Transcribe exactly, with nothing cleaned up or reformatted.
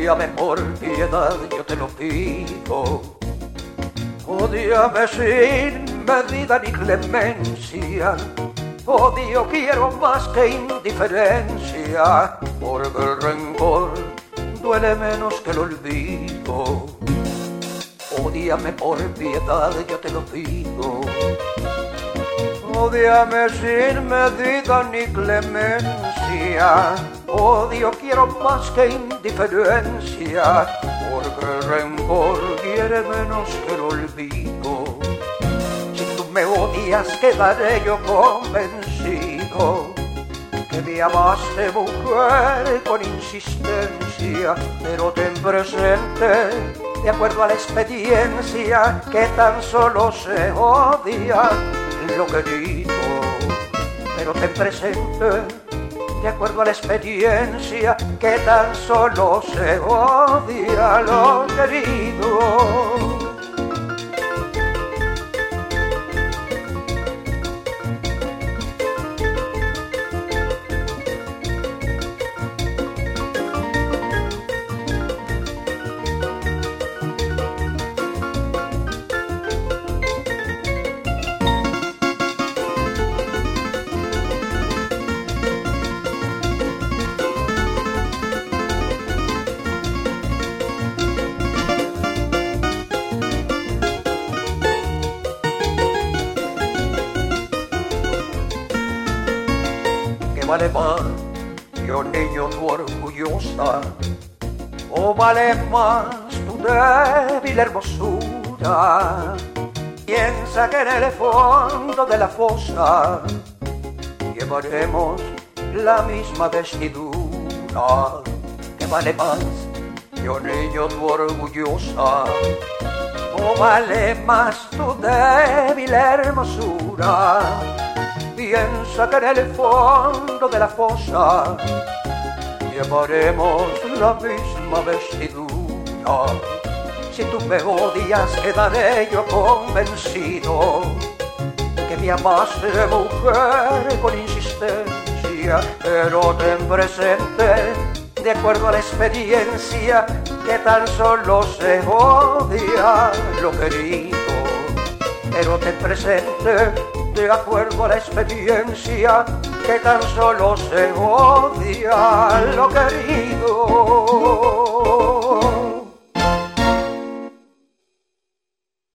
Ódiame por piedad, yo te lo pido. Ódiame sin medida ni clemencia. Odio quiero más que indiferencia, porque el rencor duele menos que el olvido. Ódiame por piedad, yo te lo pido. Ódiame sin medida ni clemencia. Odio quiero más que indiferencia, porque el rencor quiere menos que el olvido. Si tú me odias, quedaré yo convencido que me amaste, mujer, con insistencia, pero ten presente, de acuerdo a la experiencia, que tan solo se odia lo querido. Pero ten presente, de acuerdo a la experiencia, que tan solo se odia lo querido. ¿Vale más que un niño tu orgullosa? ¿O vale más tu débil hermosura? Piensa que en el fondo de la fosa llevaremos la misma vestidura. ¿Qué vale más que un niño tu orgullosa? ¿O vale más tu débil hermosura? Piensa que en el fondo de la fosa llevaremos la misma vestidura. Si tú me odias, quedaré yo convencido que me amaste, mujer, con insistencia, pero ten presente, de acuerdo a la experiencia, que tan solo se odia lo querido. Pero ten presente, de acuerdo a la experiencia, que tan solo se odia lo querido.